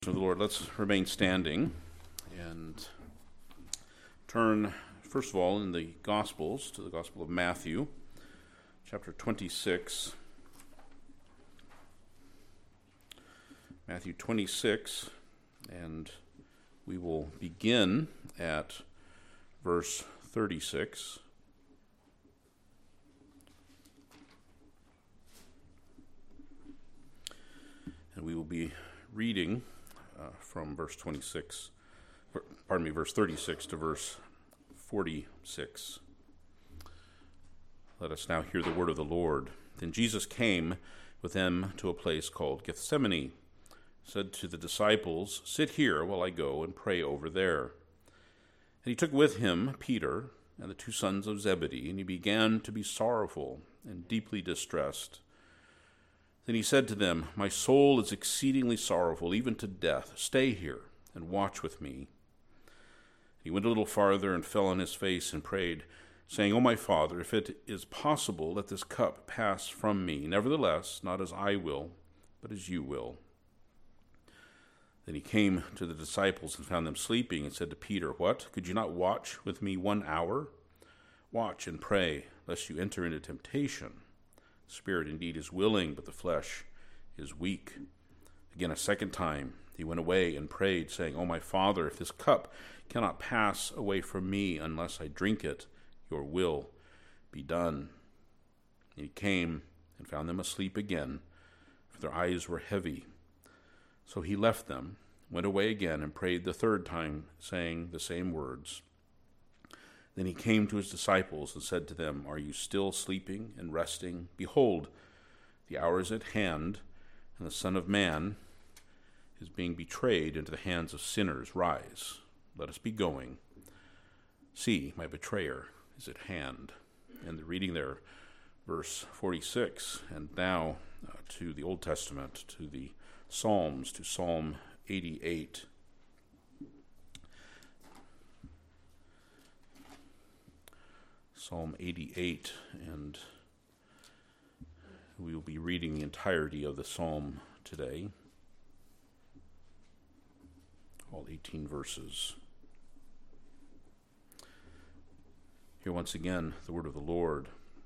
Of the Lord, let's remain standing and turn, first of all, in the Gospels to the Gospel of Matthew, chapter 26. Matthew 26, and we will begin at verse 36. And we will be reading from verse 36 to verse 46. Let us now hear the word of the Lord. Then Jesus came with them to a place called Gethsemane, said to the disciples, "Sit here while I go and pray over there." And he took with him Peter and the two sons of Zebedee, and he began to be sorrowful and deeply distressed. Then he said to them, "My soul is exceedingly sorrowful, even to death. Stay here and watch with me." He went a little farther and fell on his face and prayed, saying, "O my Father, if it is possible, let this cup pass from me. Nevertheless, not as I will, but as you will." Then he came to the disciples and found them sleeping and said to Peter, "What? Could you not watch with me 1 hour? Watch and pray, lest you enter into temptation. The spirit indeed is willing, but the flesh is weak." Again, a second time, he went away and prayed, saying, "O my Father, if this cup cannot pass away from me unless I drink it, your will be done." And he came and found them asleep again, for their eyes were heavy. So he left them, went away again, and prayed the third time, saying the same words. Then he came to his disciples and said to them, "Are you still sleeping and resting? Behold, the hour is at hand, and the Son of Man is being betrayed into the hands of sinners. Rise, let us be going. See, my betrayer is at hand." And the reading there, verse 46, and now to the Old Testament, to the Psalms, to Psalm 88. Psalm 88, and we will be reading the entirety of the psalm today, all 18 verses. Hear once again the word of the Lord.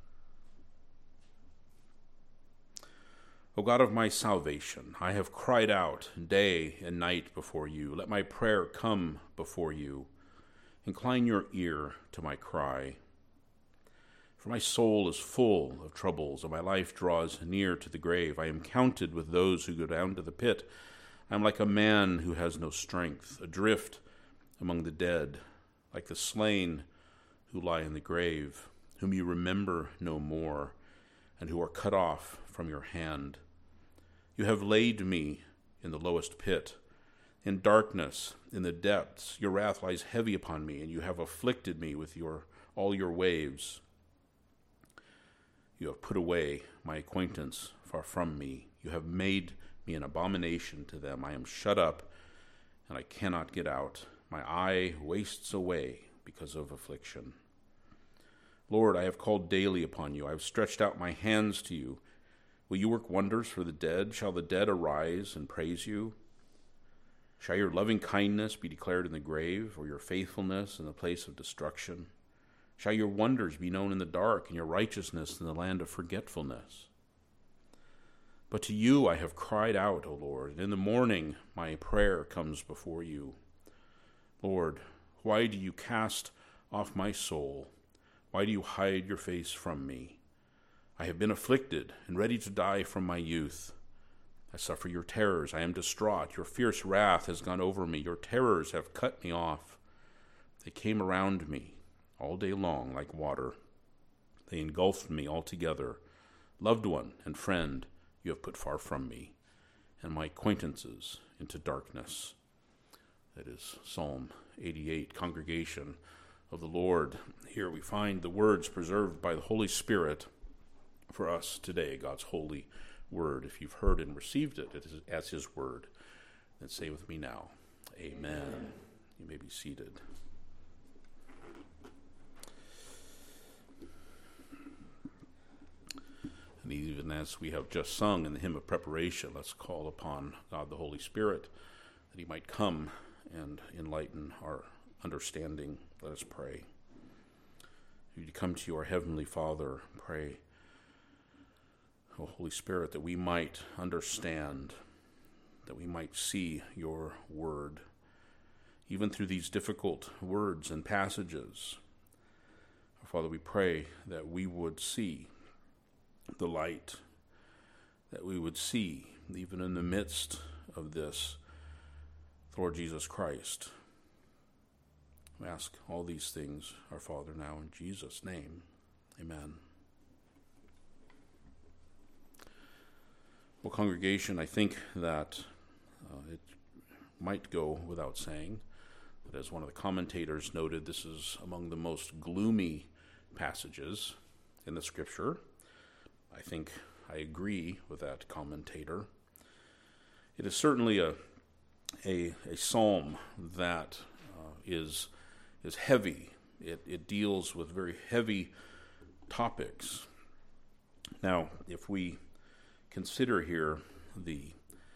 "O God of my salvation, I have cried out day and night before you. Let my prayer come before you. Incline your ear to my cry. For my soul is full of troubles, and my life draws near to the grave. I am counted with those who go down to the pit. I am like a man who has no strength, adrift among the dead, like the slain who lie in the grave, whom you remember no more, and who are cut off from your hand. You have laid me in the lowest pit, in darkness, in the depths. Your wrath lies heavy upon me, and you have afflicted me with all your waves. You have put away my acquaintance far from me. You have made me an abomination to them. I am shut up, and I cannot get out. My eye wastes away because of affliction. Lord, I have called daily upon you. I have stretched out my hands to you. Will you work wonders for the dead? Shall the dead arise and praise you? Shall your loving kindness be declared in the grave, or your faithfulness in the place of destruction? Shall your wonders be known in the dark, and your righteousness in the land of forgetfulness? But to you I have cried out, O Lord, and in the morning my prayer comes before you. Lord, why do you cast off my soul? Why do you hide your face from me? I have been afflicted and ready to die from my youth. I suffer your terrors. I am distraught. Your fierce wrath has gone over me. Your terrors have cut me off. They came around me all day long like water. They engulfed me altogether. Loved one and friend you have put far from me, and my acquaintances into darkness. That is Psalm 88, Congregation of the Lord. Here we find the words preserved by the Holy Spirit for us today, God's holy word. If you've heard and received it as his word, then say with me now, Amen. You may be seated. And even as we have just sung in the hymn of preparation, let's call upon God the Holy Spirit that he might come and enlighten our understanding. Let us pray. You come to your Heavenly Father, pray, O Holy Spirit, that we might understand, that we might see your word, even through these difficult words and passages. Father, we pray that we would see the light, that we would see, even in the midst of this, the Lord Jesus Christ. We ask all these things, our Father, now in Jesus' name. Amen. Well, congregation, I think that it might go without saying that, as one of the commentators noted, this is among the most gloomy passages in the Scripture. I think I agree with that commentator. It is certainly a psalm that is heavy. It deals with very heavy topics. Now, if we consider here the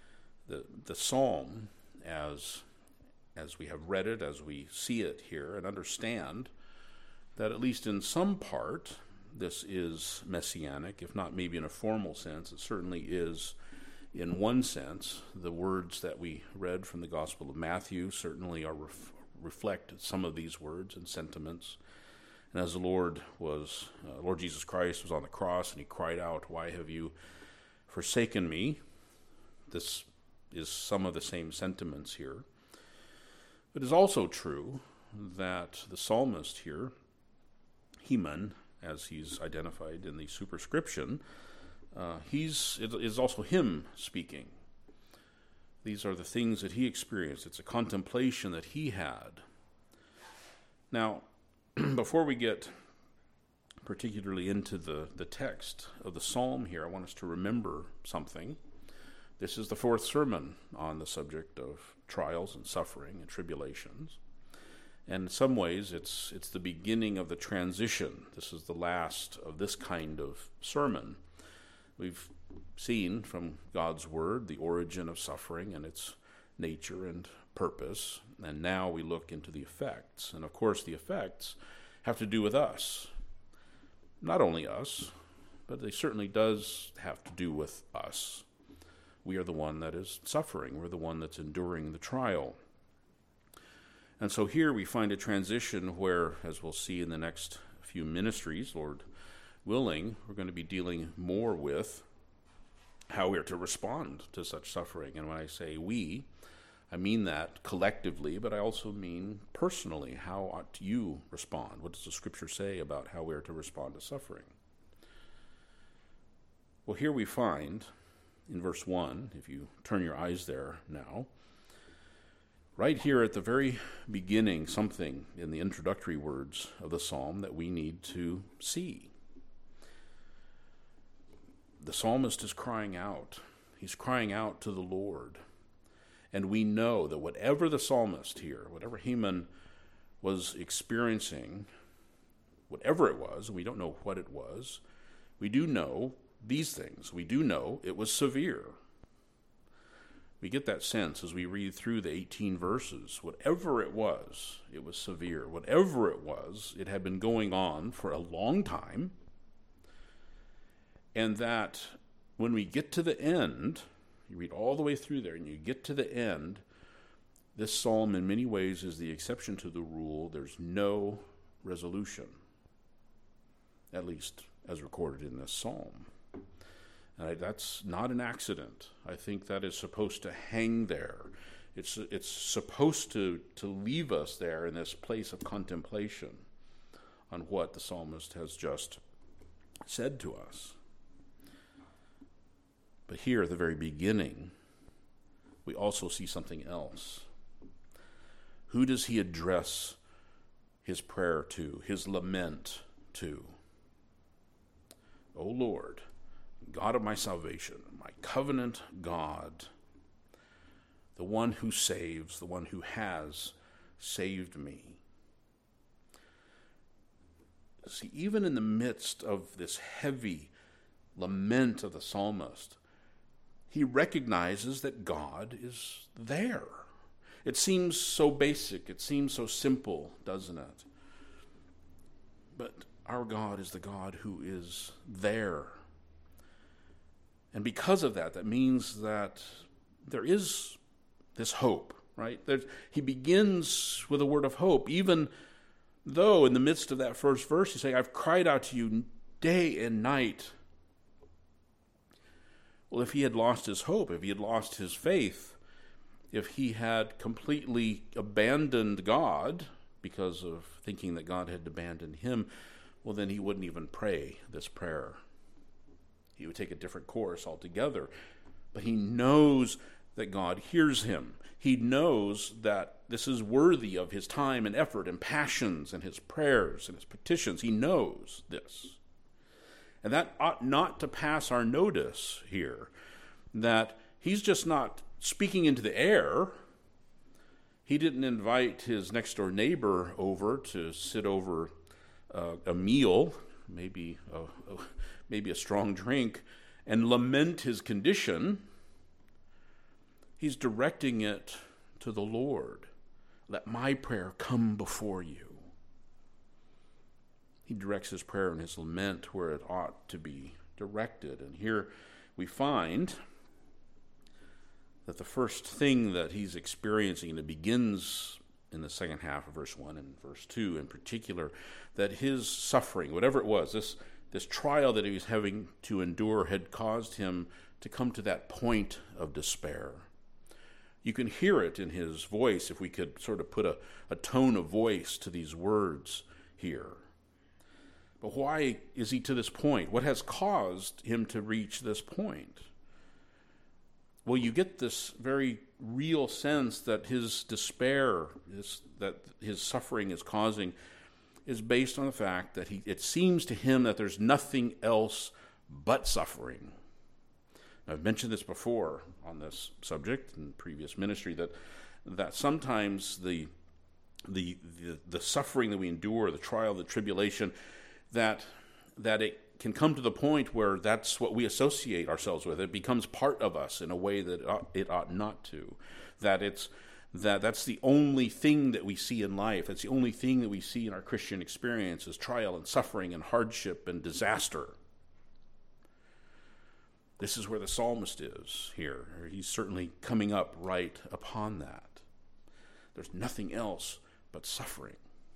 psalm as we have read it, as we see it here, and understand that at least in some part this is messianic, if not maybe in a formal sense, it certainly is in one sense. The words that we read from the Gospel of Matthew certainly are reflect some of these words and sentiments. And as the Lord Jesus Christ was on the cross and he cried out, "Why have you forsaken me?" This is some of the same sentiments here. But it is also true that the psalmist here, Heman, as he's identified in the superscription, it is also him speaking. These are the things that he experienced. It's a contemplation that he had. Now, before we get particularly into the text of the psalm here, I want us to remember something. This is the fourth sermon on the subject of trials and suffering and tribulations. And in some ways, it's the beginning of the transition. This is the last of this kind of sermon. We've seen from God's Word the origin of suffering and its nature and purpose, and now we look into the effects. And of course, the effects have to do with us. Not only us, but they certainly does have to do with us. We are the one that is suffering. We're the one that's enduring the trial. And so here we find a transition where, as we'll see in the next few ministries, Lord willing, we're going to be dealing more with how we're to respond to such suffering. And when I say we, I mean that collectively, but I also mean personally. How ought you respond? What does the Scripture say about how we're to respond to suffering? Well, here we find in verse 1, if you turn your eyes there now, right here at the very beginning, something in the introductory words of the psalm that we need to see. The psalmist is crying out. He's crying out to the Lord. And we know that whatever the psalmist here, whatever Heman was experiencing, whatever it was, we don't know what it was, we do know these things. We do know it was severe. We get that sense as we read through the 18 verses. Whatever it was severe. Whatever it was, it had been going on for a long time. And that when we get to the end, you read all the way through there, and you get to the end, this psalm in many ways is the exception to the rule. There's no resolution, at least as recorded in this psalm. And that's not an accident. I think that is supposed to hang there. It's supposed to leave us there in this place of contemplation on what the psalmist has just said to us. But here at the very beginning, we also see something else. Who does he address his prayer to, his lament to? O Lord, God of my salvation, my covenant God, the one who saves, the one who has saved me. See, even in the midst of this heavy lament of the psalmist, he recognizes that God is there. It seems so basic. It seems so simple, doesn't it? But our God is the God who is there. And because of that, that means that there is this hope, right? He begins with a word of hope, even though in the midst of that first verse, he's saying, I've cried out to you day and night. Well, if he had lost his hope, if he had lost his faith, if he had completely abandoned God because of thinking that God had abandoned him, well, then he wouldn't even pray this prayer. He would take a different course altogether. But he knows that God hears him. He knows that this is worthy of his time and effort and passions and his prayers and his petitions. He knows this. And that ought not to pass our notice here, that he's just not speaking into the air. He didn't invite his next-door neighbor over to sit over a meal, maybe a strong drink, and lament his condition. He's directing it to the Lord. Let my prayer come before you. He directs his prayer and his lament where it ought to be directed. And here we find that the first thing that he's experiencing, and it begins in the second half of verse 1 and verse 2 in particular, that his suffering, whatever it was, this trial that he was having to endure had caused him to come to that point of despair. You can hear it in his voice if we could sort of put a tone of voice to these words here. But why is he to this point? What has caused him to reach this point? Well, you get this very real sense that his despair, that his suffering is causing, is based on the fact that it seems to him that there's nothing else but suffering. Now, I've mentioned this before on this subject in previous ministry, that sometimes the suffering that we endure, the trial, the tribulation, that it can come to the point where that's what we associate ourselves with. It becomes part of us in a way that it ought not to. That's the only thing that we see in life. That's the only thing that we see in our Christian experience is trial and suffering and hardship and disaster. This is where the psalmist is here. He's certainly coming up right upon that. There's nothing else but suffering.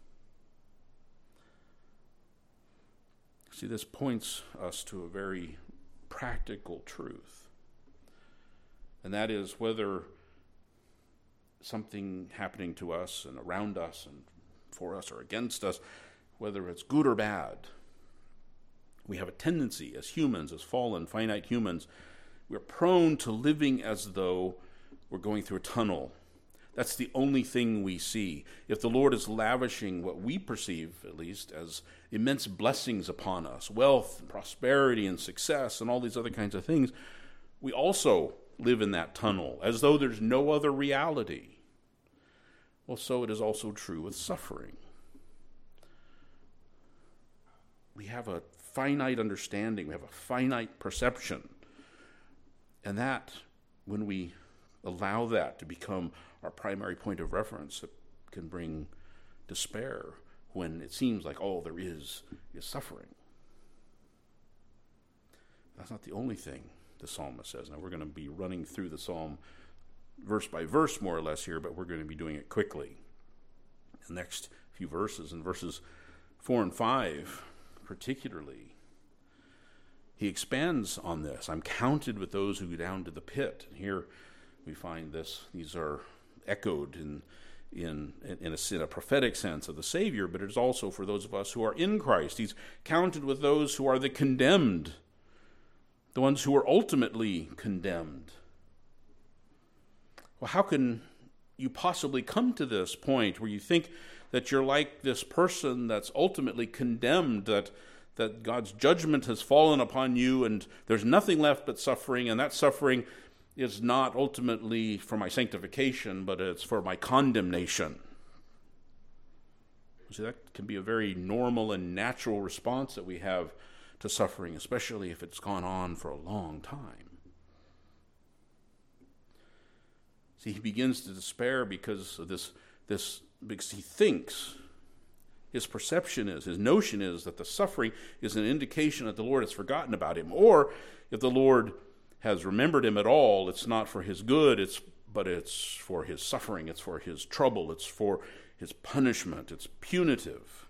See, this points us to a very practical truth. And that is whether something happening to us and around us and for us or against us, whether it's good or bad, we have a tendency as humans, as fallen, finite humans, we're prone to living as though we're going through a tunnel. That's the only thing we see. If the Lord is lavishing what we perceive, at least, as immense blessings upon us, wealth and prosperity and success and all these other kinds of things, we also live in that tunnel as though there's no other reality. Well, so it is also true with suffering. We have a finite understanding, we have a finite perception, and that, when we allow that to become our primary point of reference, it can bring despair when it seems like all there is suffering. That's not the only thing the psalmist says. Now, we're going to be running through the psalm verse by verse, more or less, here, but we're going to be doing it quickly. The next few verses, in verses 4 and 5 particularly, he expands on this. I'm counted with those who go down to the pit. And here we find these are echoed in a prophetic sense of the Savior, but it is also for those of us who are in Christ. He's counted with those who are the condemned, the ones who are ultimately condemned. Well, how can you possibly come to this point where you think that you're like this person that's ultimately condemned, that God's judgment has fallen upon you and there's nothing left but suffering, and that suffering is not ultimately for my sanctification, but it's for my condemnation? See, that can be a very normal and natural response that we have to suffering, especially if it's gone on for a long time. See, he begins to despair because of this because he thinks, his perception is, his notion is that the suffering is an indication that the Lord has forgotten about him. Or if the Lord has remembered him at all, it's not for his good, but it's for his suffering, it's for his trouble, it's for his punishment, it's punitive.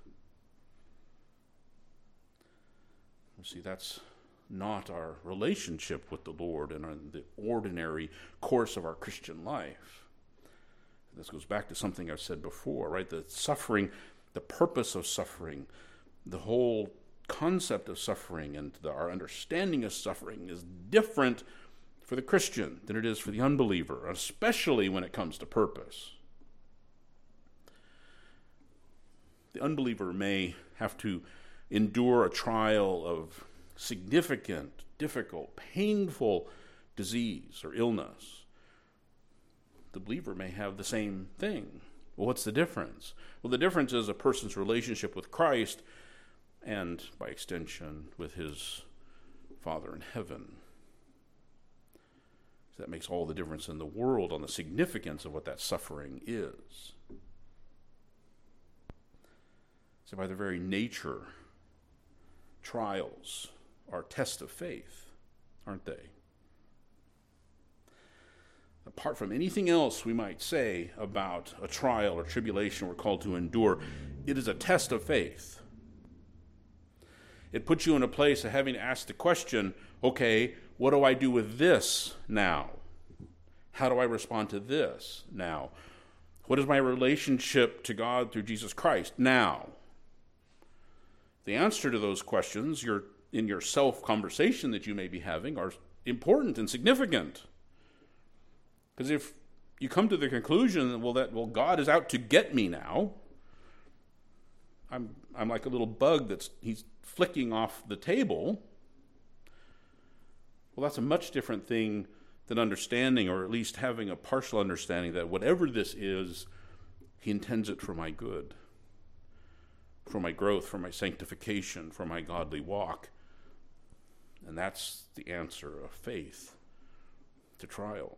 You see, that's not our relationship with the Lord and the ordinary course of our Christian life. This goes back to something I've said before, right? The suffering, the purpose of suffering, the whole concept of suffering and our understanding of suffering is different for the Christian than it is for the unbeliever, especially when it comes to purpose. The unbeliever may have to endure a trial of significant, difficult, painful disease or illness. The believer may have the same thing. Well, what's the difference? Well, the difference is a person's relationship with Christ and, by extension, with his Father in heaven. So that makes all the difference in the world on the significance of what that suffering is. So by their very nature, trials are tests of faith, aren't they? Apart from anything else we might say about a trial or tribulation we're called to endure, it is a test of faith. It puts you in a place of having to ask the question, okay, what do I do with this now? How do I respond to this now? What is my relationship to God through Jesus Christ now? The answer to those questions in your self-conversation that you may be having are important and significant. Because if you come to the conclusion that God is out to get me now, I'm like a little bug he's flicking off the table. Well, that's a much different thing than understanding, or at least having a partial understanding, that whatever this is, he intends it for my good, for my growth, for my sanctification, for my godly walk. And that's the answer of faith to trial.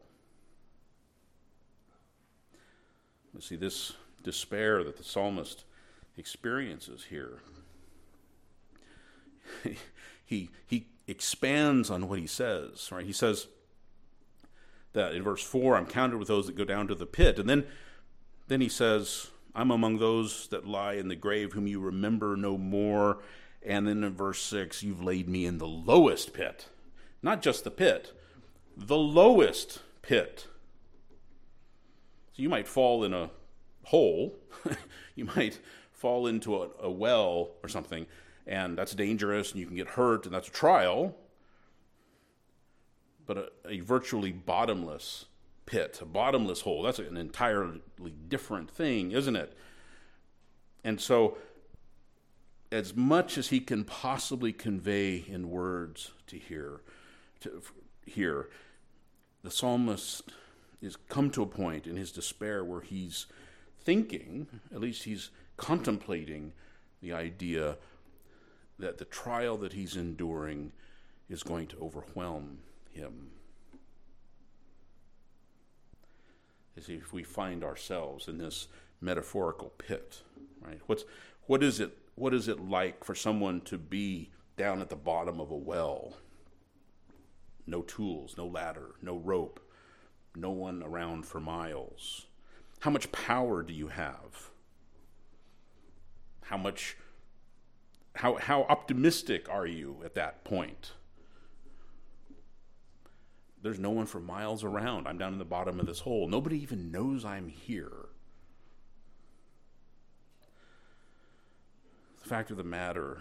You see, this despair that the psalmist experiences here, he expands on what he says, right? He says that in verse 4, I'm counted with those that go down to the pit. And then he says, I'm among those that lie in the grave, whom you remember no more. And then in verse 6, you've laid me in the lowest pit. Not just the pit, the lowest pit. So you might fall in a hole. You might fall into a well or something, and that's dangerous, and you can get hurt, and that's a trial. But a virtually bottomless pit, a bottomless hole, that's an entirely different thing, isn't it? And so, as much as he can possibly convey in words to hear, the psalmist is come to a point in his despair where he's thinking, at least he's contemplating the idea that the trial that he's enduring is going to overwhelm him. You see, if we find ourselves in this metaphorical pit, right? What is it like for someone to be down at the bottom of a well? No tools, no ladder, no rope, no one around for miles. How much power do you have? How optimistic are you at that point? There's no one for miles around. I'm down in the bottom of this hole. Nobody even knows I'm here. The fact of the matter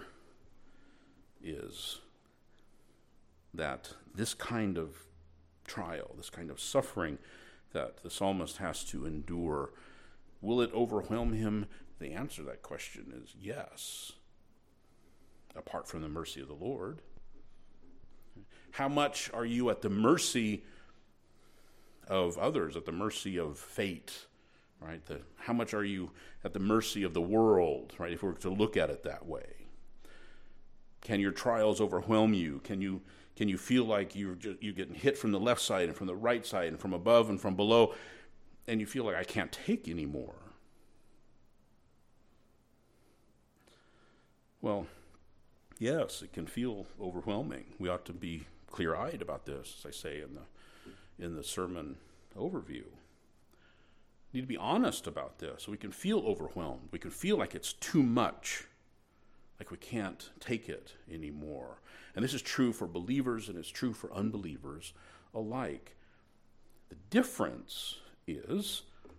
is that this kind of trial, this kind of suffering that the psalmist has to endure, will it overwhelm him? The answer to that question is yes, apart from the mercy of the Lord. How much are you at the mercy of others, at the mercy of fate, right? How much are you at the mercy of the world, right, if we were to look at it that way? Can your trials overwhelm you? Can you feel like you're getting hit from the left side and from the right side and from above and from below? and you feel like, I can't take anymore. Well, yes, it can feel overwhelming. We ought to be clear-eyed about this, as I say in the sermon overview. We need to be honest about this. We can feel overwhelmed. We can feel like it's too much, like we can't take it anymore. And this is true for believers and it's true for unbelievers alike. The difference is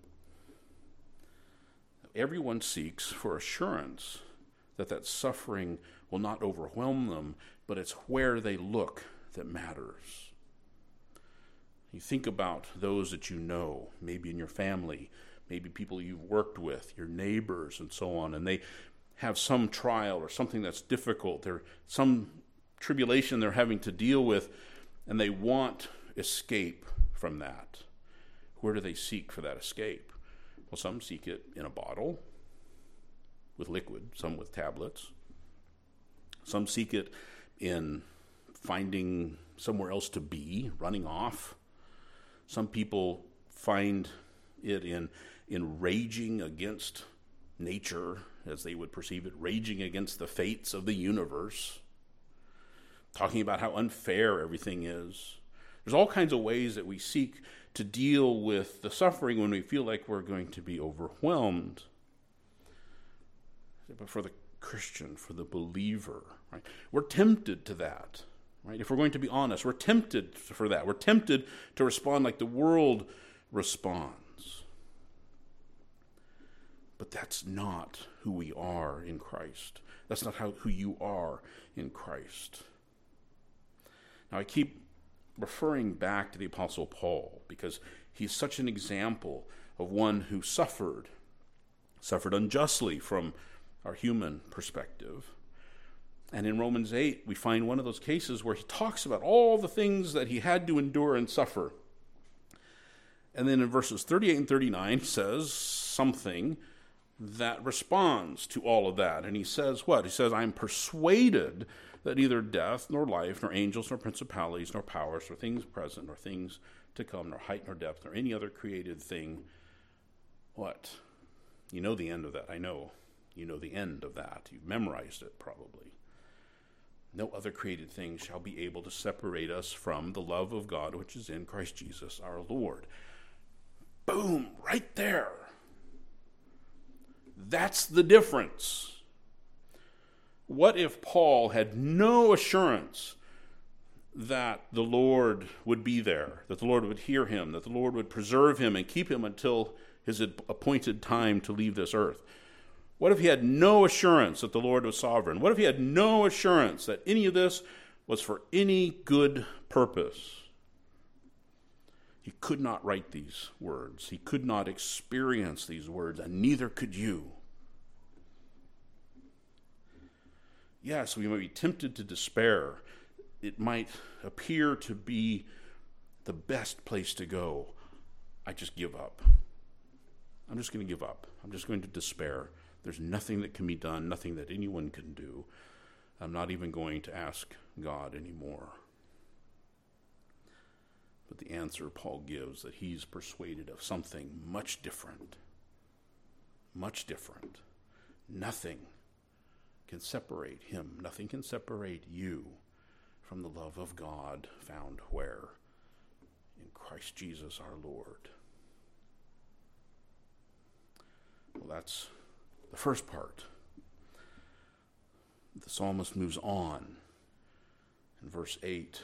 everyone seeks for assurance that suffering will not overwhelm them, but it's where they look that matters. You think about those that you know, maybe in your family, maybe people you've worked with, your neighbors and so on, and they have some trial or something that's difficult, there's some tribulation they're having to deal with, and they want escape from that. Where do they seek for that escape? Well, some seek it in a bottle with liquid, some with tablets. Some seek it in finding somewhere else to be, running off. Some people find it in raging against nature, as they would perceive it, raging against the fates of the universe, talking about how unfair everything is. There's all kinds of ways that we seek to deal with the suffering when we feel like we're going to be overwhelmed. But for the Christian, for the believer, right, we're tempted to that. Right? If we're going to be honest, we're tempted for that. We're tempted to respond like the world responds. But that's not who we are in Christ. That's not who you are in Christ. Now, I keep referring back to the Apostle Paul because he's such an example of one who suffered unjustly from our human perspective. And in Romans 8, we find one of those cases where he talks about all the things that he had to endure and suffer. And then in verses 38 and 39, he says something that responds to all of that. And he says what? He says, I am persuaded that neither death, nor life, nor angels, nor principalities, nor powers, nor things present, nor things to come, nor height, nor depth, nor any other created thing. What? You know the end of that, I know. You know the end of that. You've memorized it probably. No other created thing shall be able to separate us from the love of God which is in Christ Jesus our Lord. Boom, right there. That's the difference. What if Paul had no assurance that the Lord would be there, that the Lord would hear him, that the Lord would preserve him and keep him until his appointed time to leave this earth? What if he had no assurance that the Lord was sovereign? What if he had no assurance that any of this was for any good purpose? He could not write these words. He could not experience these words, and neither could you. Yes, we might be tempted to despair. It might appear to be the best place to go. I just give up. I'm just going to give up. I'm just going to despair. There's nothing that can be done, nothing that anyone can do. I'm not even going to ask God anymore. But the answer Paul gives, that he's persuaded of something much different. Much different. Nothing can separate him. Nothing can separate you from the love of God found where? In Christ Jesus our Lord. Well, that's the first part. The psalmist moves on. In verse 8,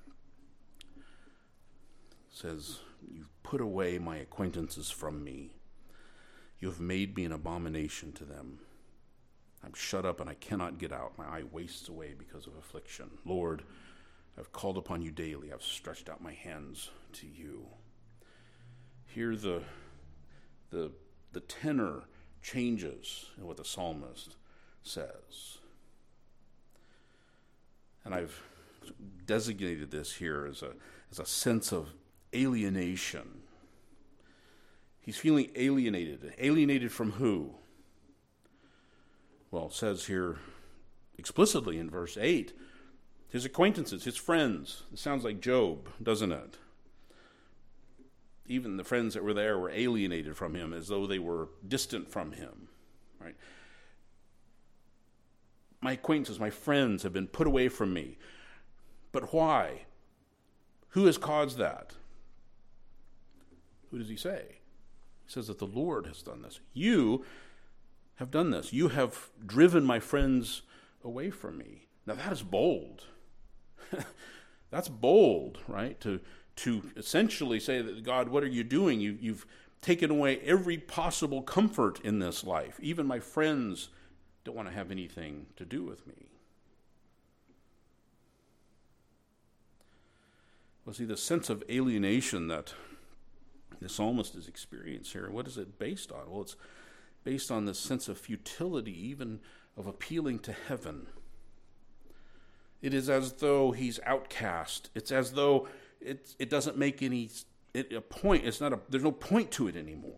says, You've put away my acquaintances from me. You have made me an abomination to them. I'm shut up and I cannot get out. My eye wastes away because of affliction. Lord, I've called upon you daily. I've stretched out my hands to you. Here the tenor changes in what the psalmist says. And I've designated this here as a sense of alienation. He's feeling alienated. Alienated from who? Well, it says here explicitly in verse 8, his acquaintances, his friends. It sounds like Job, doesn't it? even the friends that were there were alienated from him, as though they were distant from him, right? My acquaintances, my friends have been put away from me. But why? Who has caused that? Who does he say? He says that the Lord has done this. You have done this. You have driven my friends away from me. Now that is bold. That's bold, right? To essentially say that, God, what are you doing? You've taken away every possible comfort in this life. Even my friends don't want to have anything to do with me. Well, see, the sense of alienation that the psalmist is experiencing here, what is it based on? Well, it's based on this sense of futility, even of appealing to heaven. It is as though he's outcast. It's as though it doesn't make any a point. There's no point to it anymore.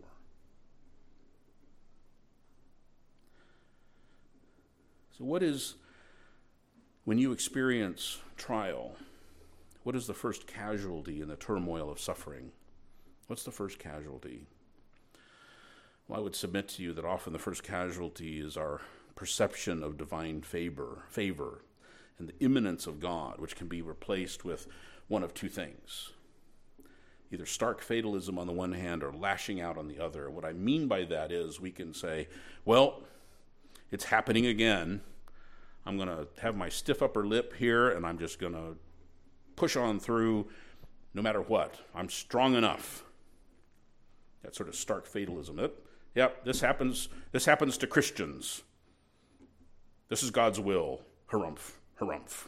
So when you experience trial, what is the first casualty in the turmoil of suffering? What's the first casualty? Well, I would submit to you that often the first casualty is our perception of divine favor, and the immanence of God, which can be replaced with one of two things. Either stark fatalism on the one hand or lashing out on the other. What I mean by that is we can say, well, it's happening again. I'm going to have my stiff upper lip here, and I'm just going to push on through no matter what. I'm strong enough. That sort of stark fatalism. This happens to Christians. This is God's will. Harumph, harumph.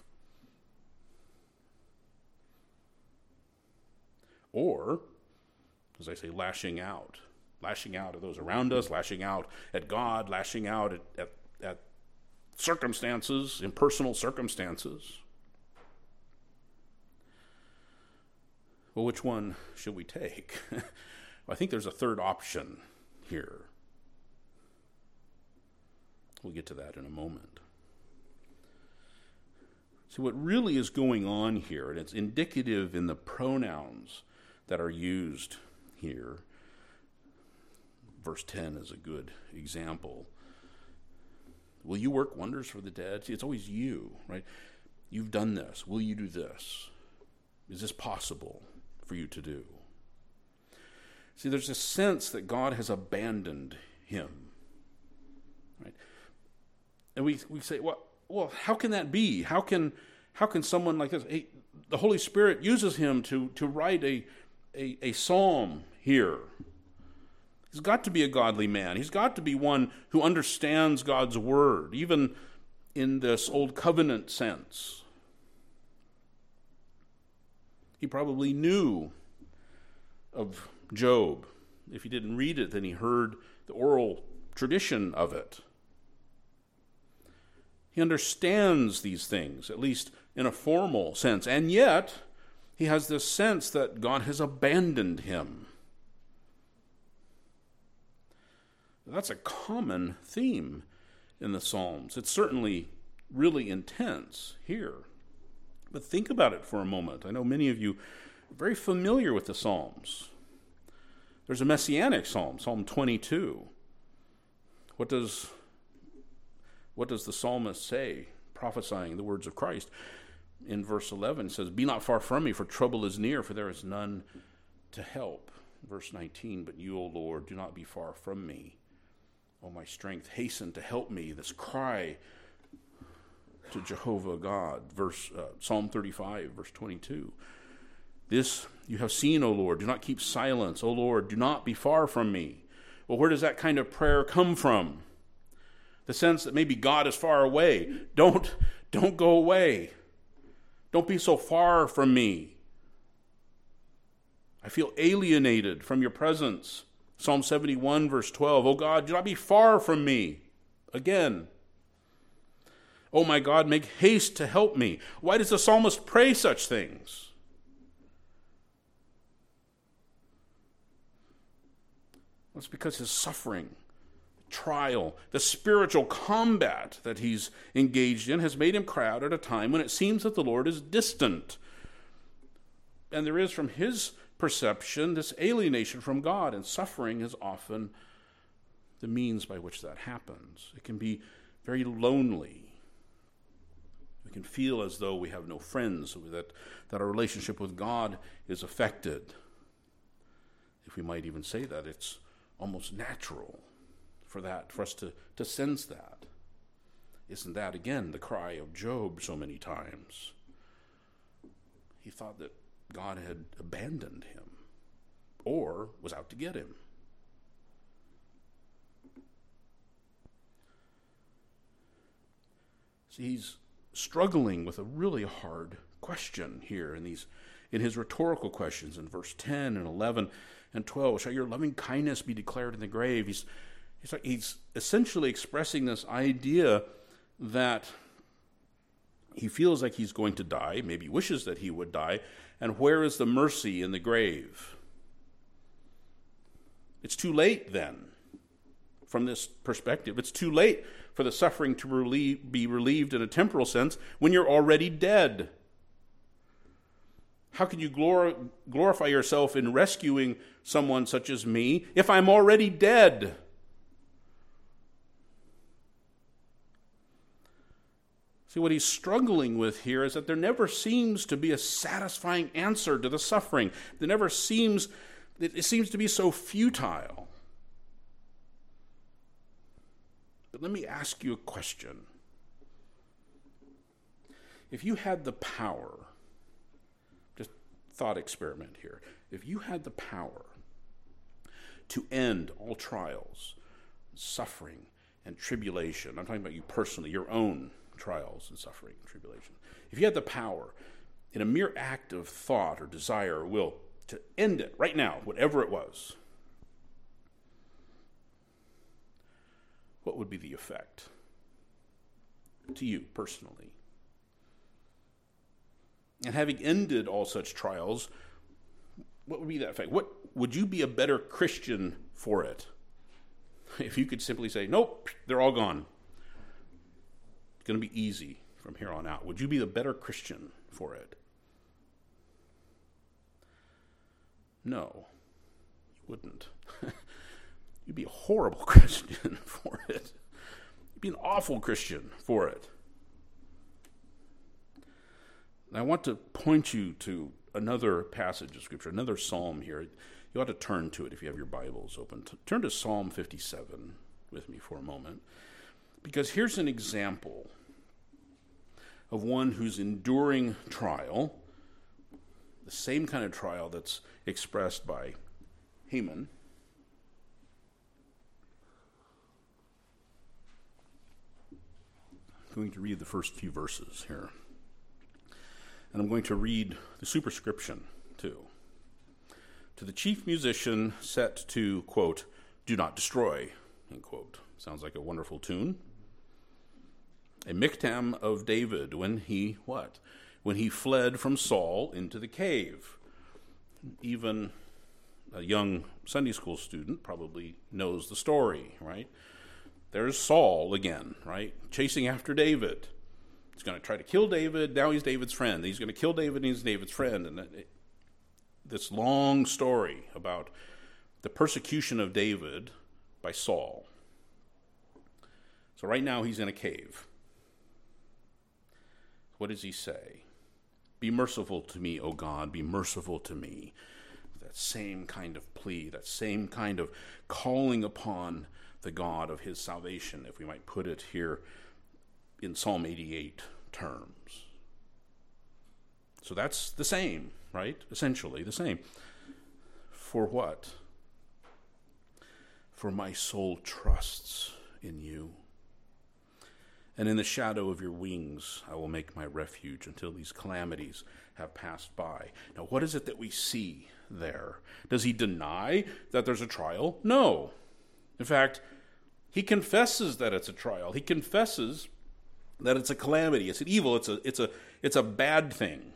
Or, as I say, lashing out at those around us, lashing out at God, lashing out at circumstances, impersonal circumstances. Well, which one should we take? Well, I think there's a third option here. We'll get to that in a moment. So what really is going on here, and it's indicative in the pronouns that are used here. Verse 10 is a good example. Will you work wonders for the dead? See, it's always you, right? You've done this. Will you do this? Is this possible for you to do? See, there's a sense that God has abandoned him, right? And we say, well, how can that be? How can someone like this? The Holy Spirit uses him to write a psalm here. He's got to be a godly man. He's got to be one who understands God's word, even in this old covenant sense. He probably knew of Job. If he didn't read it, then he heard the oral tradition of it. He understands these things, at least in a formal sense, and yet he has this sense that God has abandoned him. That's a common theme in the Psalms. It's certainly really intense here. But think about it for a moment. I know many of you are very familiar with the Psalms. There's a messianic psalm, Psalm 22. What does the psalmist say, prophesying the words of Christ? In verse 11 it says, "Be not far from me, for trouble is near, for there is none to help." Verse 19, "But you, O Lord, do not be far from me. O my strength, hasten to help me." This cry to Jehovah God. Psalm 35, verse 22. "This you have seen, O Lord, do not keep silence. O Lord, do not be far from me." Well, where does that kind of prayer come from? The sense that maybe God is far away. Don't go away. Don't be so far from me. I feel alienated from your presence. Psalm 71, verse 12. "O God, do not be far from me." Again. "Oh my God, make haste to help me." Why does the psalmist pray such things? Well, it's because his suffering, trial, the spiritual combat that he's engaged in has made him cry out at a time when it seems that the Lord is distant. And there is, from his perception, this alienation from God, and suffering is often the means by which that happens. It can be very lonely. We can feel as though we have no friends, that our relationship with God is affected. If we might even say that, it's almost natural for us to sense that. Isn't that, again, the cry of Job so many times? He thought that God had abandoned him or was out to get him. See, he's struggling with a really hard question here in his rhetorical questions in verse 10 and 11 and 12. Shall your loving kindness be declared in the grave? He's essentially expressing this idea that he feels like he's going to die, maybe wishes that he would die, and where is the mercy in the grave? It's too late then, from this perspective. It's too late for the suffering to be relieved in a temporal sense when you're already dead. How can you glorify yourself in rescuing someone such as me if I'm already dead? See, what he's struggling with here is that there never seems to be a satisfying answer to the suffering. It seems to be so futile. But let me ask you a question. If you had the power, just thought experiment here, if you had the power to end all trials, suffering, and tribulation, I'm talking about you personally, your own trials and suffering and tribulation. If you had the power, in a mere act of thought or desire or will, to end it right now, whatever it was, what would be the effect to you personally? And having ended all such trials, what would be that effect? What would you be a better Christian for it? If you could simply say, nope, they're all gone. Going to be easy from here on out. Would you be the better Christian for it? No, you wouldn't. You'd be a horrible Christian for it. You'd be an awful Christian for it. And I want to point you to another passage of Scripture, another psalm here. You ought to turn to it if you have your Bibles open. Turn to Psalm 57 with me for a moment. Because here's an example of one who's enduring trial, the same kind of trial that's expressed by Haman. I'm going to read the first few verses here. And I'm going to read the superscription, too. To the chief musician set to, quote, do not destroy, end quote. Sounds like a wonderful tune. A miktam of David when he, what? When he fled from Saul into the cave. Even a young Sunday school student probably knows the story, right? There's Saul again, right? Chasing after David. He's going to try to kill David. Now he's David's friend. He's going to kill David and he's David's friend. And this long story about the persecution of David by Saul. So right now he's in a cave. What does he say? Be merciful to me, O God, be merciful to me. That same kind of plea, that same kind of calling upon the God of his salvation, if we might put it here in Psalm 88 terms. So that's the same, right? Essentially the same. For what? For my soul trusts in you. And in the shadow of your wings, I will make my refuge until these calamities have passed by. Now, what is it that we see there? Does he deny that there's a trial? No. In fact, he confesses that it's a trial. He confesses that it's a calamity. It's an evil. It's a bad thing.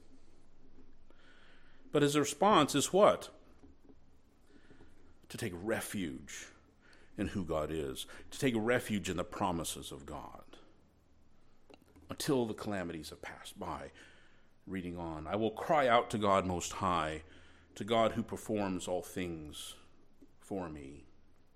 But his response is what? To take refuge in who God is. To take refuge in the promises of God. Until the calamities have passed by. Reading on. I will cry out to God Most High to God who performs all things for me.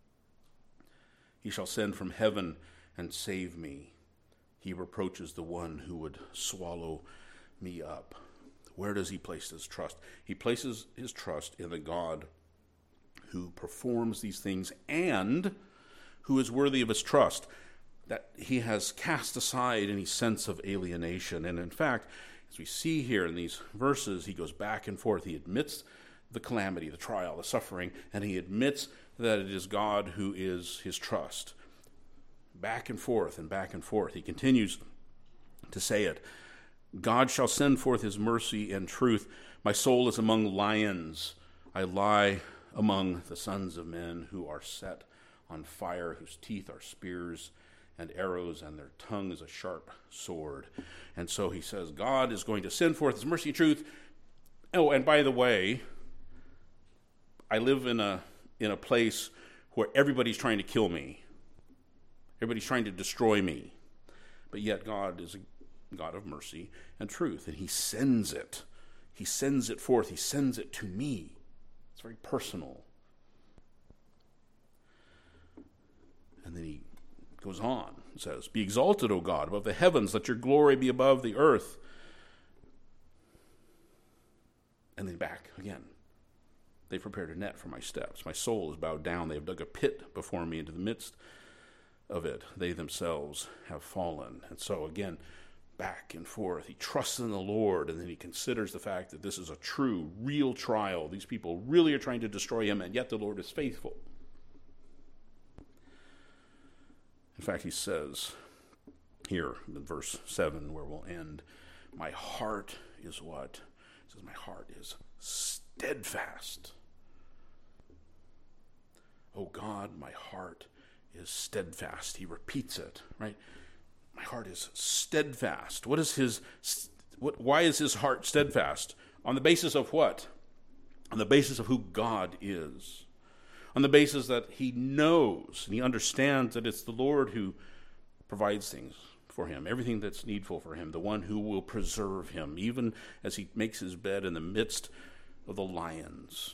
He shall send from heaven and save me. He reproaches the one who would swallow me up. Where does he place his trust? He places his trust in the God who performs these things and who is worthy of his trust, that he has cast aside any sense of alienation. And in fact, as we see here in these verses, he goes back and forth. He admits the calamity, the trial, the suffering, and he admits that it is God who is his trust. Back and forth and back and forth. He continues to say it. God shall send forth his mercy and truth. My soul is among lions. I lie among the sons of men who are set on fire, whose teeth are spears and arrows, and their tongue is a sharp sword. And so he says, God is going to send forth his mercy and truth. Oh, and by the way, I live in a place where everybody's trying to kill me. Everybody's trying to destroy me. But yet God is a God of mercy and truth, and he sends it. He sends it forth. He sends it to me. It's very personal. And then he goes on and says, be exalted, O God, above the heavens. Let your glory be above the earth. And then back again. They've prepared a net for my steps. My soul is bowed down. They have dug a pit before me into the midst of it. They themselves have fallen. And so again, back and forth. He trusts in the Lord, and then he considers the fact that this is a true, real trial. These people really are trying to destroy him, and yet the Lord is faithful. In fact, he says here in verse 7, where we'll end, my heart is what? He says, my heart is steadfast. Oh God, my heart is steadfast. He repeats it, right? My heart is steadfast. Why is his heart steadfast? On the basis of what? On the basis of who God is. On the basis that he knows and he understands that it's the Lord who provides things for him, everything that's needful for him, the one who will preserve him, even as he makes his bed in the midst of the lions.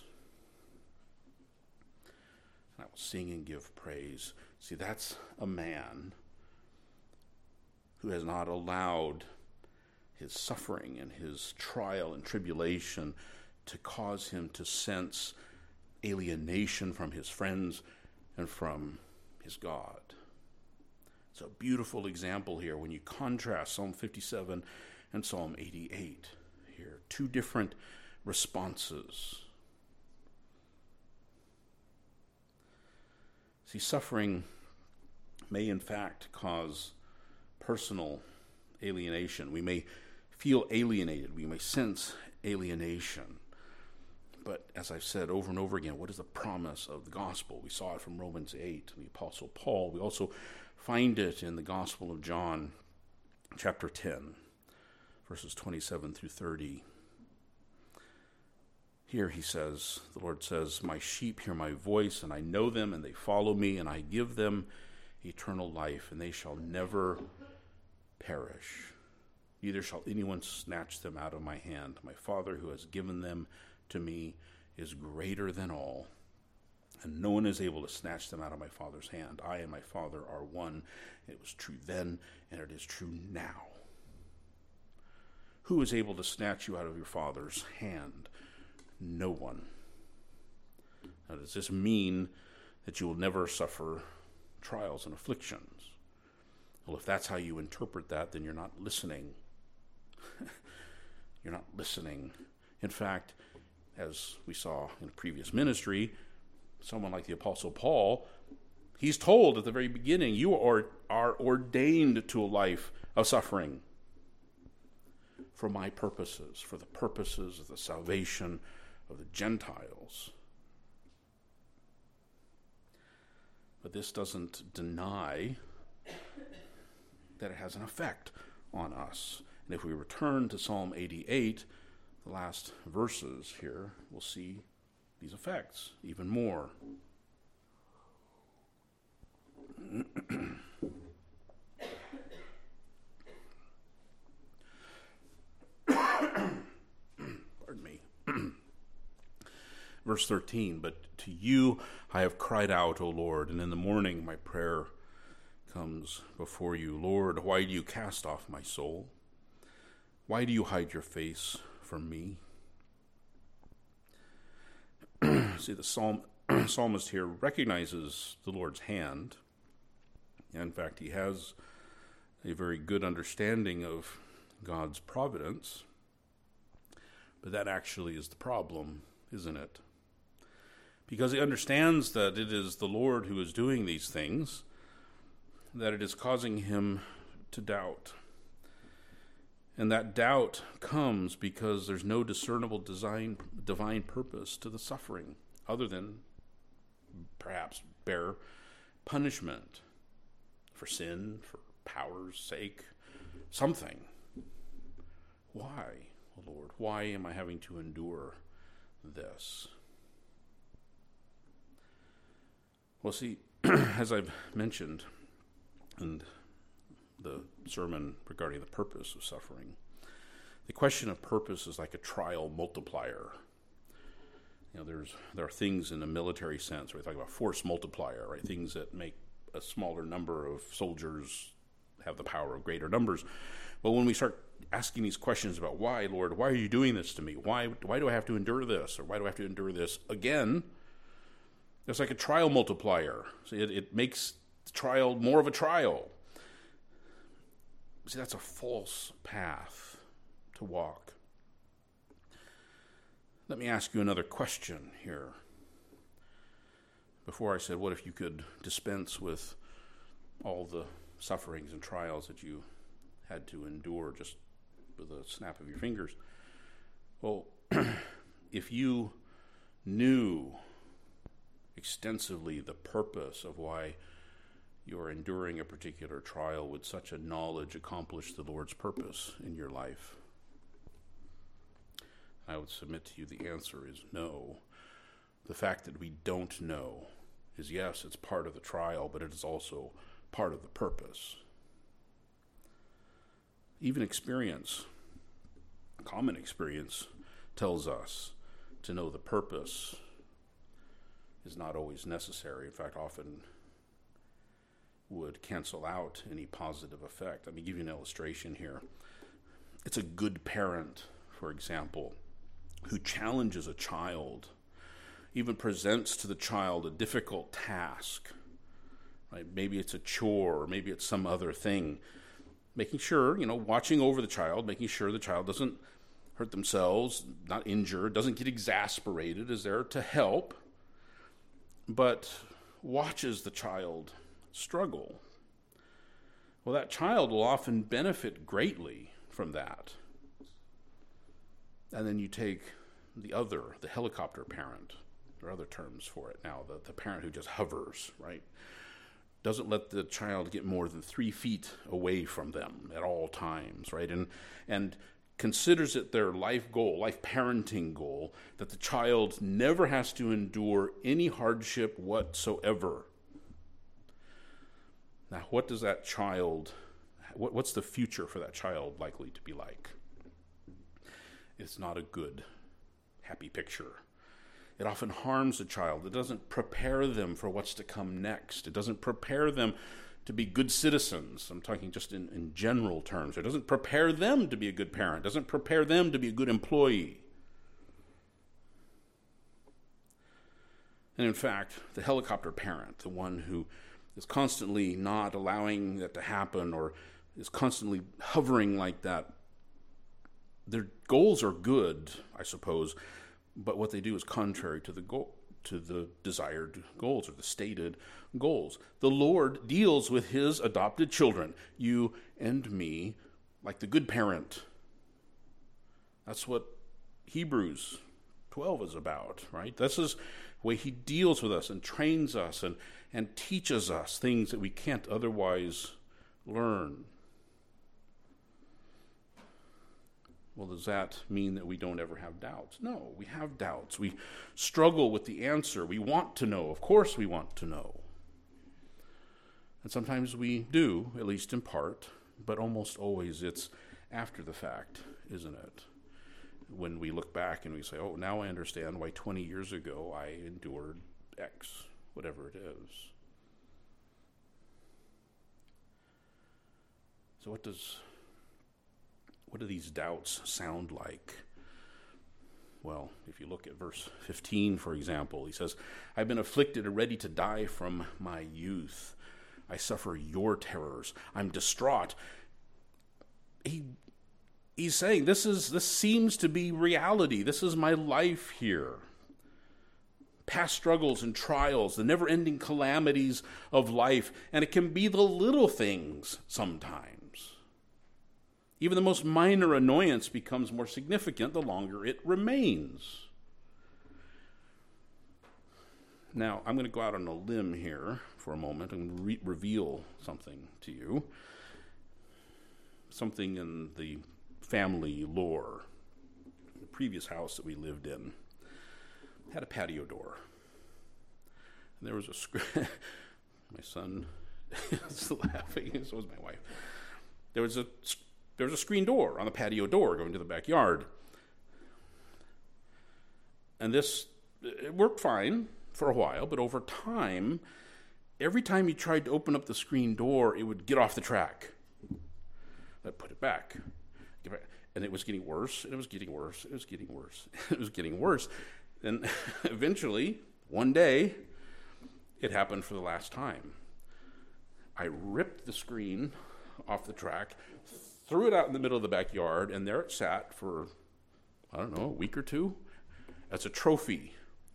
And I will sing and give praise. See, that's a man who has not allowed his suffering and his trial and tribulation to cause him to sense alienation from his friends and from his God. It's a beautiful example here when you contrast Psalm 57 and Psalm 88 here. Two different responses. See, suffering may in fact cause personal alienation. We may feel alienated. We may sense alienation. But as I've said over and over again, what is the promise of the gospel? We saw it from Romans 8, the Apostle Paul. We also find it in the Gospel of John, chapter 10, verses 27 through 30. Here he says, the Lord says, my sheep hear my voice, and I know them, and they follow me, and I give them eternal life, and they shall never perish. Neither shall anyone snatch them out of my hand. My Father who has given them to me is greater than all, and no one is able to snatch them out of my Father's hand. I and my Father are one. It was true then, and it is true now. Who is able to snatch you out of your Father's hand? No one. Now, does this mean that you will never suffer trials and afflictions? Well, if that's how you interpret that, then you're not listening. You're not listening. In fact, as we saw in a previous ministry, someone like the Apostle Paul, he's told at the very beginning, you are ordained to a life of suffering for my purposes, for the purposes of the salvation of the Gentiles. But this doesn't deny that it has an effect on us. And if we return to Psalm 88, the last verses here, we'll see these effects even more. Pardon me. Verse 13, but to you I have cried out, O Lord, and in the morning my prayer comes before you. Lord, why do you cast off my soul? Why do you hide your face from me? See, the psalmist here recognizes the Lord's hand. In fact, he has a very good understanding of God's providence. But that actually is the problem, isn't it? Because he understands that it is the Lord who is doing these things, that it is causing him to doubt. And that doubt comes because there's no discernible divine purpose to the suffering, other than perhaps bear punishment for sin, for power's sake, something. Why, oh Lord? Why am I having to endure this? Well, see, as I've mentioned in the sermon regarding the purpose of suffering, the question of purpose is like a trial multiplier. You know, there are things in a military sense where we talk about force multiplier, right? Things that make a smaller number of soldiers have the power of greater numbers. But when we start asking these questions about why, Lord, why are you doing this to me? Why do I have to endure this? Or why do I have to endure this again? It's like a trial multiplier. See, it makes the trial more of a trial. See, that's a false path to walk. Let me ask you another question here. Before I said, what if you could dispense with all the sufferings and trials that you had to endure just with a snap of your fingers? Well, if you knew extensively the purpose of why you're enduring a particular trial, would such a knowledge accomplish the Lord's purpose in your life? I would submit to you the answer is no. The fact that we don't know is, yes, it's part of the trial, but it is also part of the purpose. Even experience, common experience, tells us to know the purpose is not always necessary. In fact, often would cancel out any positive effect. Let me give you an illustration here. It's a good parent, for example, who challenges a child, even presents to the child a difficult task. Right? Maybe it's a chore, or maybe it's some other thing. Making sure, watching over the child, making sure the child doesn't hurt themselves, not injured, doesn't get exasperated, is there to help, but watches the child struggle. Well, that child will often benefit greatly from that. And then you take the helicopter parent. There are other terms for it now, the parent who just hovers, right? Doesn't let the child get more than 3 feet away from them at all times, right? And considers it their life goal, life parenting goal, that the child never has to endure any hardship whatsoever. Now, what does that child, what's the future for that child likely to be like? It's not a good, happy picture. It often harms the child. It doesn't prepare them for what's to come next. It doesn't prepare them to be good citizens. I'm talking just in general terms. It doesn't prepare them to be a good parent. It doesn't prepare them to be a good employee. And in fact, the helicopter parent, the one who is constantly not allowing that to happen or is constantly hovering like that, their goals are good, I suppose, but what they do is contrary to the goal, to the desired goals or the stated goals. The Lord deals with his adopted children, you and me, like the good parent. That's what Hebrews 12 is about, right? This is the way he deals with us and trains us and teaches us things that we can't otherwise learn. Well, does that mean that we don't ever have doubts? No, we have doubts. We struggle with the answer. We want to know. Of course we want to know. And sometimes we do, at least in part, but almost always it's after the fact, isn't it? when we look back and we say, oh, now I understand why 20 years ago I endured X, whatever it is. So what do these doubts sound like? Well, if you look at verse 15, for example, he says, I've been afflicted and ready to die from my youth. I suffer your terrors. I'm distraught. He's saying, this seems to be reality. This is my life here. Past struggles and trials, the never-ending calamities of life, and it can be the little things sometimes. Even the most minor annoyance becomes more significant the longer it remains. Now, I'm going to go out on a limb here for a moment and reveal something to you. Something in the family lore. The previous house that we lived in had a patio door. And there was my son is laughing, so was my wife. There was a screen door on the patio door going to the backyard. And it worked fine for a while, but over time, every time you tried to open up the screen door, it would get off the track. I'd put it back. And it was getting worse, and it was getting worse, it was getting worse, it was getting worse. And eventually, one day, it happened for the last time. I ripped the screen off the track, threw it out in the middle of the backyard, and there it sat for, I don't know, a week or two as a trophy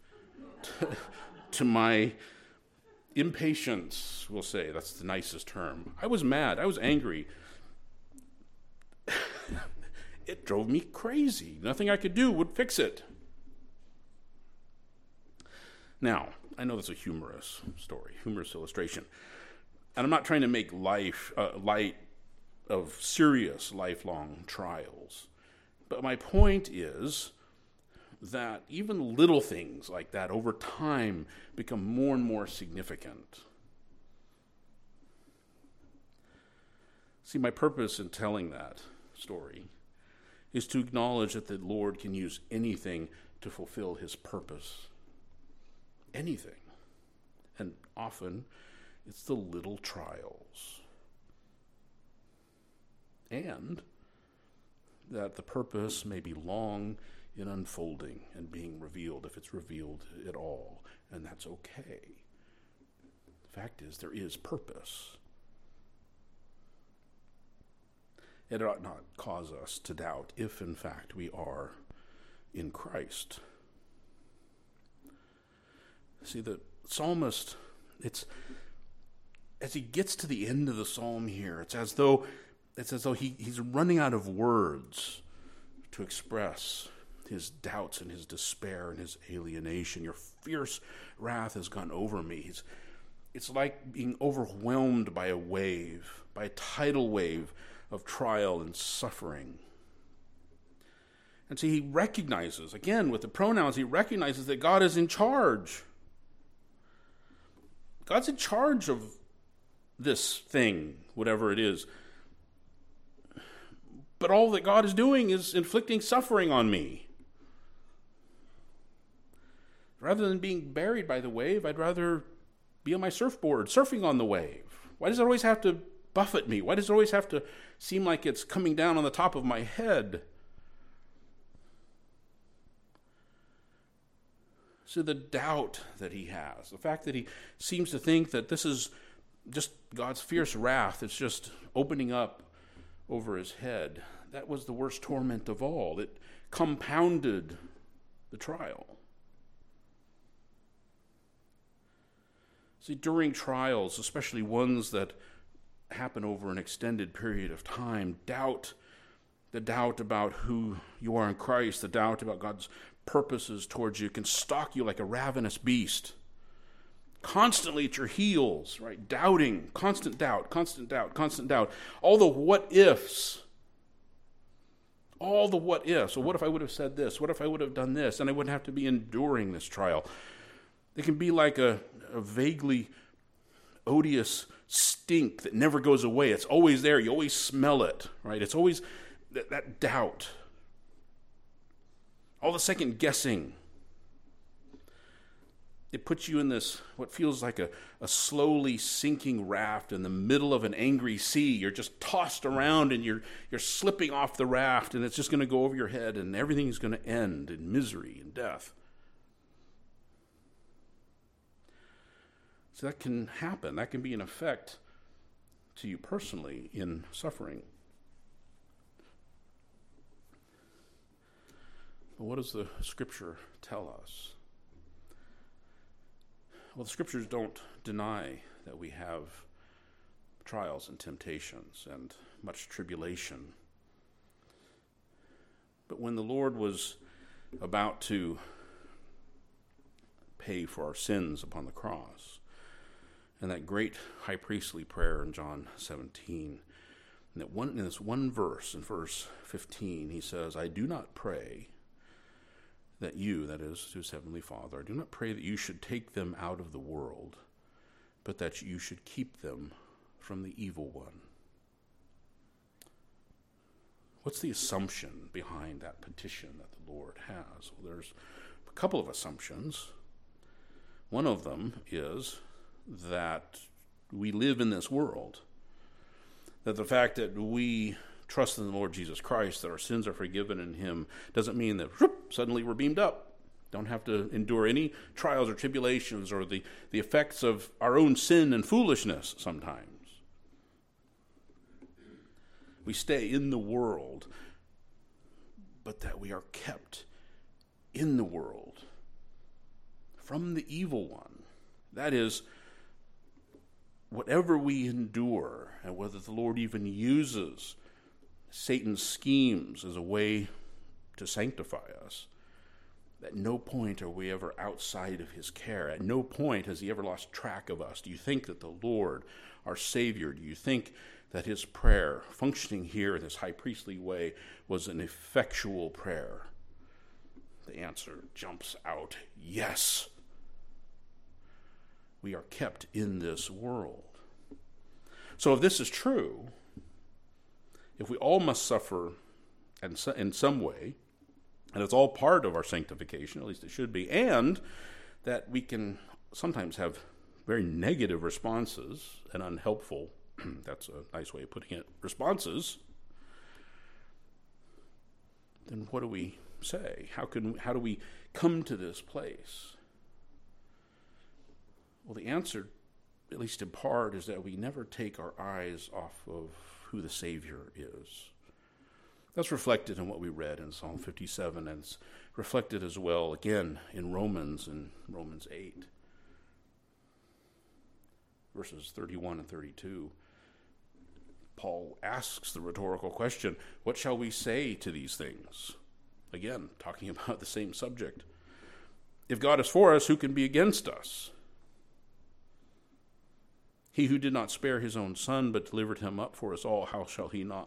to my impatience, we'll say. That's the nicest term. I was mad. I was angry. It drove me crazy. Nothing I could do would fix it. Now, I know that's a humorous story, humorous illustration. And I'm not trying to make life light of serious lifelong trials. But my point is that even little things like that over time become more and more significant. See, my purpose in telling that story is to acknowledge that the Lord can use anything to fulfill his purpose. Anything. And often it's the little trials. And that the purpose may be long in unfolding and being revealed, if it's revealed at all, and that's okay. The fact is, there is purpose. It ought not cause us to doubt if, in fact, we are in Christ. See, the psalmist, as he gets to the end of the psalm here, it's as though he's running out of words to express his doubts and his despair and his alienation. Your fierce wrath has gone over me. It's like being overwhelmed by a tidal wave of trial and suffering. And see, he recognizes, again, with the pronouns, he recognizes that God is in charge. God's in charge of this thing, whatever it is. But all that God is doing is inflicting suffering on me. Rather than being buried by the wave, I'd rather be on my surfboard, surfing on the wave. Why does it always have to buffet me? Why does it always have to seem like it's coming down on the top of my head? So the doubt that he has, the fact that he seems to think that this is just God's fierce wrath, it's just opening up over his head, that was the worst torment of all. It compounded the trial. See, during trials, especially ones that happen over an extended period of time, the doubt about who you are in Christ, the doubt about God's purposes towards you can stalk you like a ravenous beast. Constantly at your heels, right? Doubting, constant doubt, constant doubt, constant doubt. All the what ifs. All the what ifs. So what if I would have said this? What if I would have done this? And I wouldn't have to be enduring this trial. It can be like a vaguely odious stink that never goes away. It's always there. You always smell it, right? It's always that doubt. all the second guessing. It puts you in this, what feels like a slowly sinking raft in the middle of an angry sea. You're just tossed around and you're slipping off the raft, and it's just going to go over your head, and everything is going to end in misery and death. So that can happen. That can be an effect to you personally in suffering. But what does the Scripture tell us? Well, the Scriptures don't deny that we have trials and temptations and much tribulation. But when the Lord was about to pay for our sins upon the cross, and that great high priestly prayer in John 17, and in this one verse, in verse 15, he says, I do not pray that you, that is, to his heavenly Father, I do not pray that you should take them out of the world, but that you should keep them from the evil one. What's the assumption behind that petition that the Lord has? Well, there's a couple of assumptions. One of them is that we live in this world, that the fact that we trust in the Lord Jesus Christ, that our sins are forgiven in him, doesn't mean that suddenly we're beamed up. Don't have to endure any trials or tribulations or the effects of our own sin and foolishness sometimes. We stay in the world, but that we are kept in the world from the evil one. That is, whatever we endure, and whether the Lord even uses Satan's schemes as a way to sanctify us, at no point are we ever outside of his care. At no point has he ever lost track of us. Do you think that the Lord, our Savior, do you think that his prayer, functioning here in this high priestly way, was an effectual prayer? The answer jumps out, yes. We are kept in this world. So if this is true, if we all must suffer in some way, and it's all part of our sanctification, at least it should be, and that we can sometimes have very negative responses and unhelpful, that's a nice way of putting it, responses, then what do we say? How do we come to this place? Well, the answer, at least in part, is that we never take our eyes off of who the Savior is. That's reflected in what we read in Psalm 57, and it's reflected as well, again, in Romans 8, verses 31 and 32. Paul asks the rhetorical question, what shall we say to these things? Again, talking about the same subject. If God is for us, who can be against us? He who did not spare his own son, but delivered him up for us all, shall he not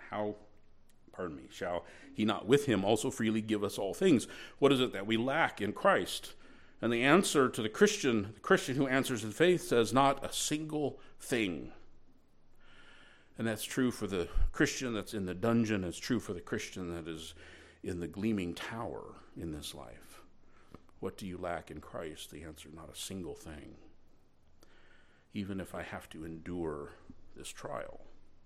with him also freely give us all things? What is it that we lack in Christ? And the answer to the Christian who answers in faith says, not a single thing. And that's true for the Christian that's in the dungeon. It's true for the Christian that is in the gleaming tower in this life. What do you lack in Christ? The answer, not a single thing. Even if I have to endure this trial.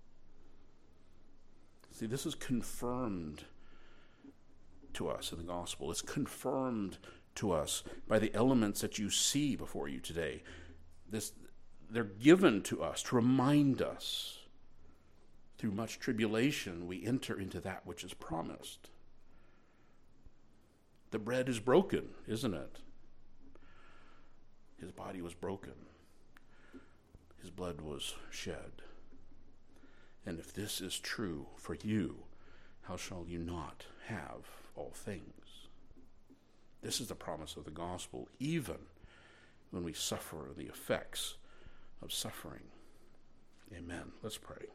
See, this is confirmed to us in the gospel. It's confirmed to us by the elements that you see before you today. They're given to us to remind us through much tribulation we enter into that which is promised. The bread is broken, isn't it? His body was broken. His blood was shed. And if this is true for you, how shall you not have all things? This is the promise of the gospel, even when we suffer the effects of suffering. Amen. Let's pray.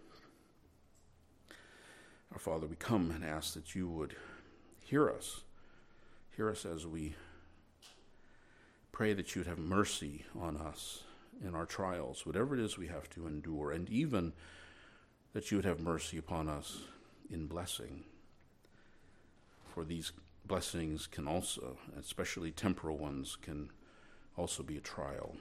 Our Father, we come and ask that you would hear us. Hear us as we pray that you would have mercy on us in our trials, whatever it is we have to endure, and even that you would have mercy upon us in blessing. For these blessings can also, especially temporal ones, can also be a trial.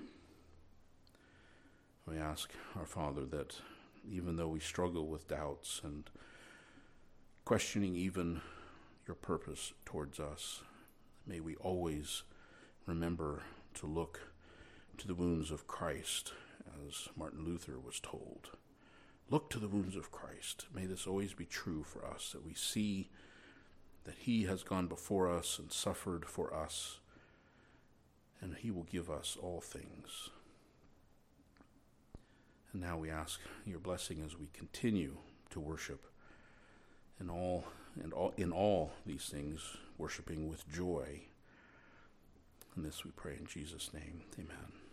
We ask our Father that even though we struggle with doubts and questioning even your purpose towards us, may we always remember to look to the wounds of Christ, as Martin Luther was told. Look to the wounds of Christ. May this always be true for us, that we see that he has gone before us and suffered for us, and he will give us all things. And now we ask your blessing as we continue to worship in all these things, worshiping with joy. And this we pray in Jesus' name. Amen.